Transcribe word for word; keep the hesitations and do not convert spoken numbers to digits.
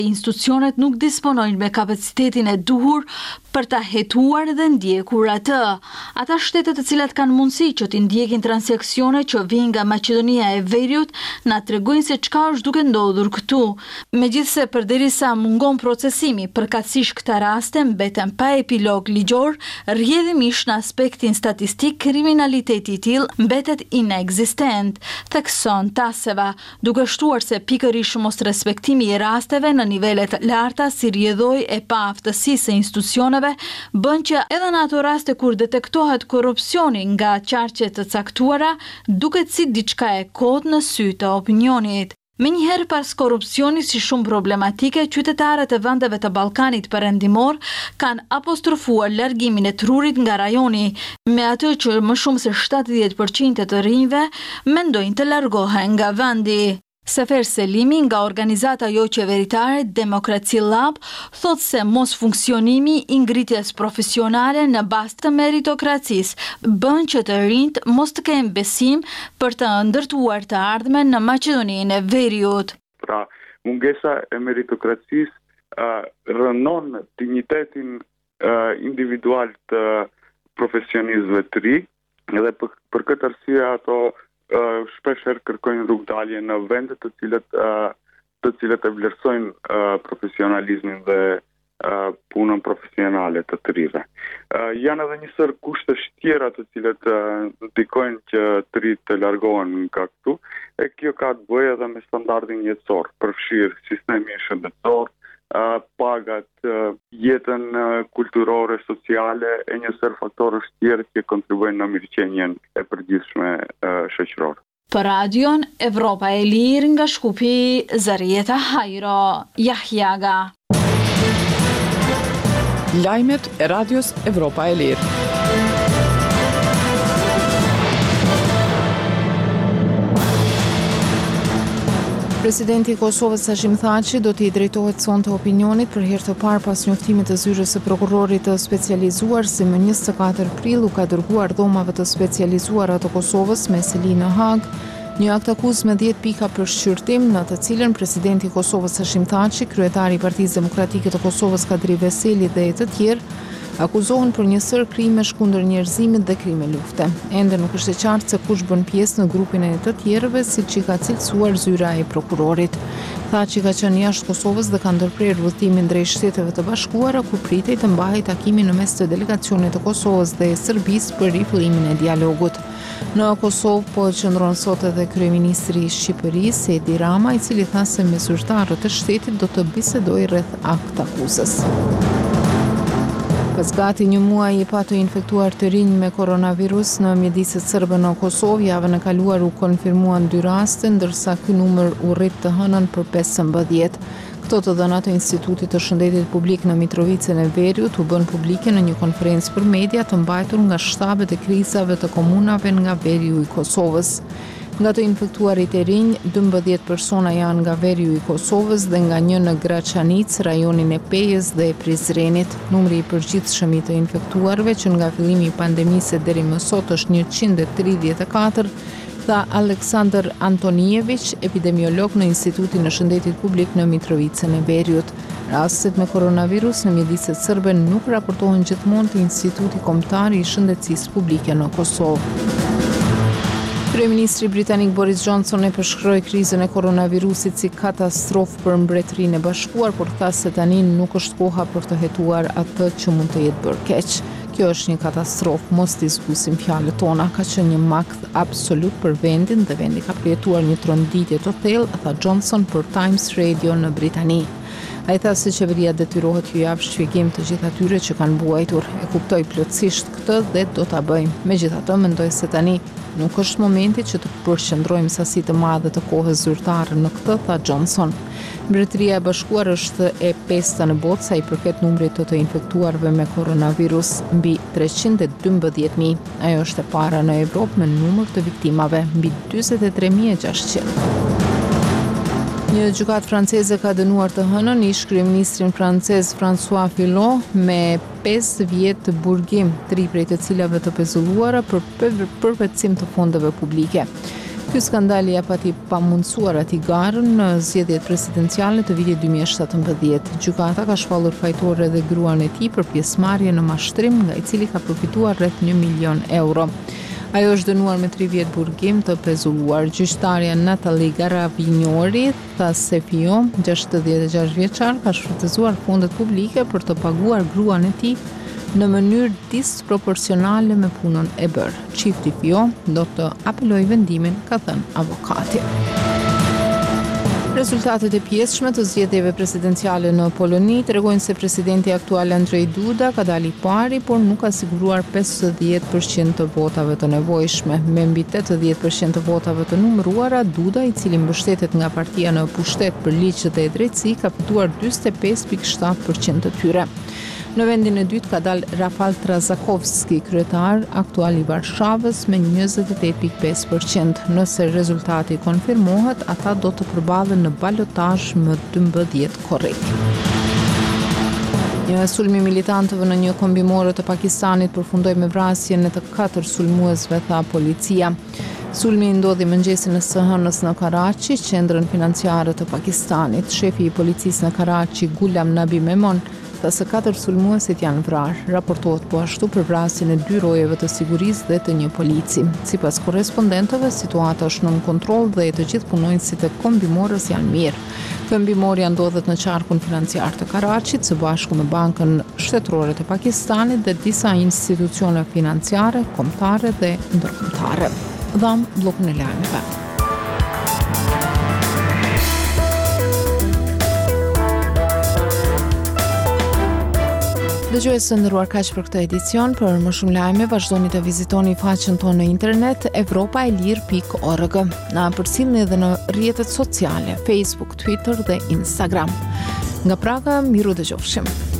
institucionet nuk disponojnë me kapacitetin e duhur për ta hetuar dhe ndjekur atë. Ata shtetet të cilat kanë mundësi që t'i ndjekin transaksione që vijnë nga Maqedonia e Veriut na tregojnë se çka është duke ndodhur këtu. Megjithse përderisa mungon procesimi, përkatësisht këta raste mbeten pa epilog ligjor, rrjedhimisht në aspektin statistik kriminaliteti i tillë mbetet inekzistent, thekson Taseva, duke shtuar se pikërisht mos respektimi i rasteve në nivelet larta si rrjedhoj e pa aftësisë së institucioneve bën që edhe në ato raste kur detektohet korrupsioni nga qarqe të caktuara, duket si diçka e kotë në sy të opinionit. Menjëherë pas korrupsionit si shumë problematike, qytetarët e vendeve të Ballkanit Perëndimor kanë apostrofuar largimin e trurit nga rajoni, me atë që më shumë se shtatëdhjetë përqind të rinjve mendojnë të largohen nga vendi. Sefer Selimi nga organizata jo qeveritare Demokraci Lab thot se mos funksionimi i ngritjes profesionale në bazë të meritokracisë bën që të rinjt mos të kenë besim për të ndërtuar të ardhmen në Maqedoninë e Veriut. Pra, mungesa e meritokracisë uh, rënon dignitetin uh, individual të profesionistëve të ri, edhe për, për këtë arsye ato Uh, shpesher kërkojnë rrugdalje në vende të cilët uh, të cilët e vlerësojnë uh, profesionalizmin dhe uh, punën profesionale të të rive. Uh, janë edhe një sër kushte tjera të cilët uh, ndikojnë që të rit të largohen nga këtu, e kjo ka të bëjë edhe me standardin jetësor, përfshirë sistemi shëndetësor, uh, pagat, uh, jetën uh, kulturore, sociale e një sër faktorësh tjerë që kontribuojnë në mirëqenien e përgjithshme uh, shoqërore. Për radion Evropa e Lirë nga Shkupi, Zarieta Hajro, Jahjaga. Lajmet e radios Evropa e Lirë. Presidenti i Kosovës Hashim Thaçi do t'i drejtohet sonte opinionit për herë të parë pas njoftimit të zyrës së prokurorit të specializuar si më njëzet e katër prill u ka dërguar dhomave të specializuara të Kosovës me seli në Hag një akt akuzë me dhjetë pika për shqyrtim në të cilën presidenti i Kosovës Hashim Thaçi, kryetari i Partisë Demokratike të Kosovës Kadri Veseli dhe të tjerë akuzohen për një sër krimesh kundër njerëzimit dhe krime lufte. Ende nuk është e qartë se kush bën pjesë në grupin e të tjerëve, siç i ka cilësuar zyra e prokurorit. Thaçi ka qenë jashtë Kosovës dhe ka ndërprerë udhëtimin drejt Shteteve të Bashkuara, ku pritej të mbahej takimin në mes të delegacionit të Kosovës dhe Serbisë për rifillimin e dialogut. Në Kosovë po qëndron sot edhe kryeministri i Shqipërisë Edi Rama, i cili tha se me zyrtarët e shtetit do të bisedojë rreth akt akuzës. Pas gati një muaj i pa të infektuar të rinj me koronavirus në mjediset serbe në Kosovë, javën e kaluar u konfirmuan dy raste, ndërsa ky numër u rrit të hënën për pesëmbëdhjetë. Këto të dhëna të Institutit të Shëndetit Publik në Mitrovicën e Veriut u bën publike në një konferencë për media të mbajtur nga shtabet e krizave të komunave nga Veriu i Kosovës. Nga të infektuarit e rinj, dymbëdhjetë persona janë nga Veriu i Kosovës dhe nga një në Graçanic, rajonin e Pejës dhe e Prizrenit. Numri i përgjithshëm i të infektuarve që nga fillimi i pandemisë deri më sot është njëqind e tridhjetë e katër, tha Aleksandr Antonijević, epidemiolog në Institutin e Shëndetit Publik në Mitrovicën e Veriut. Rastet me koronavirus në mjediset serbe nuk raportohen gjithmonë te Instituti Kombëtar i Shëndetësisë Publike në Kosovë. Kryeministri britanik Boris Johnson e përshkroi krizën e koronavirusit si katastrofë për Mbretërinë e Bashkuar, por tha se tani nuk është koha për të hetuar atë që mund të jetë bërë keq. Kjo është një katastrofë, mos t'i zbusim fjalët tona, ka qenë një makt absolut për vendin dhe vendi ka përjetuar një tronditje të thellë, tha Johnson për Times Radio në Britani. Ai tha se qeveria detyrohet t'ju japë shpjegim të gjithë atyre që kanë buajtur. E kuptoj plotësisht këtë dhe do ta bëjmë. Megjithatë, mendoj se tani nuk është momenti që të përqendrojmë sasi të madhe të kohës zyrtare në këtë, tha Johnson. Mbretëria e Bashkuar është e pesta në botë sa i përket numrit të të infektuarve me koronavirus, mbi treqind e dymbëdhjetë mijë. Ajo është e para në Evropë me numër të viktimave, mbi dyzet e tre mijë e gjashtëqind. Një gjykatë franceze ka dënuar të hënën ish kryeministrin francez François Fillon me pesë vjet të burgim, tri prej të cilave të pezulluara për përvetësim të fondeve publike. Ky skandal i jep atij pamundsuar atij garën në zgjedhjet presidenciale të vitit dy mijë e shtatëmbëdhjetë. Gjykata ka shpallur fajtor edhe gruan e tij për pjesëmarrje në mashtrim nga i cili ka përfituar rreth një milion euro. Ajo është dënuar me tri vjet burgim të pezulluar. Gjyqtarja Natalie Garavignori tha se Fio, gjashtëdhjetë e gjashtë vjeçar, ka shfrytëzuar fondet publike për të paguar gruan e tij në mënyrë disproporcionale me punën e bërë. Çifti Fio do të apelojë vendimin, ka thënë avokati. Rezultatet e pjesshme të zgjedhjeve presidenciale në Poloni tregojnë se presidenti aktual Andrzej Duda ka dalë i pari, por nuk ka siguruar pesëdhjetë përqind të votave të nevojshme. Me mbi tetëdhjetë përqind të votave të numëruara, Duda, i cili mbështetet nga partia në pushtet për ligj dhe drejtësi, ka fituar dyzet e pesë pikë shtatë përqind të tyre. Në vendin e dytë ka dalë Rafal Trzakovski, kryetar aktual i Varshavës, me njëzet e tetë pikë pesë përqind. Nëse rezultati konfirmohet, ata do të përballen në balotazh më dymbëdhjetë korrik. Një sulmi militantëve në një kombimore të Pakistanit përfundoi me vrasjen e të katër sulmuesve, tha policia. Sulmi ndodhi mëngjesin e së hënës në Karachi, qendrën financiare të Pakistanit. Shefi i policisë në Karachi, Gulam Nabi Memon, tha se katër sulmuesit janë vrarë. Raportohet po ashtu për vrasjen e dy rojeve të sigurisë dhe të një polici. Sipas korrespondentëve, situata është nën kontroll dhe të gjithë punonjësit e kombimorës janë mirë. Kombimorja ndodhet në qarkun financiar të Karachit, së bashku me Bankën Shtetërore të Pakistanit dhe disa institucione financiare, kombëtare dhe ndërkombëtare. Dham bllokun e lajmeve. Dëgjues të nderuar, kaq për këtë edicion. Për më shumë lajme vazhdoni të vizitoni faqen tonë në internet evropa e lirë pikë org. Na përcjellni edhe në rrjetet sociale, Facebook, Twitter dhe Instagram. Nga Praga, miru dëgjofshim.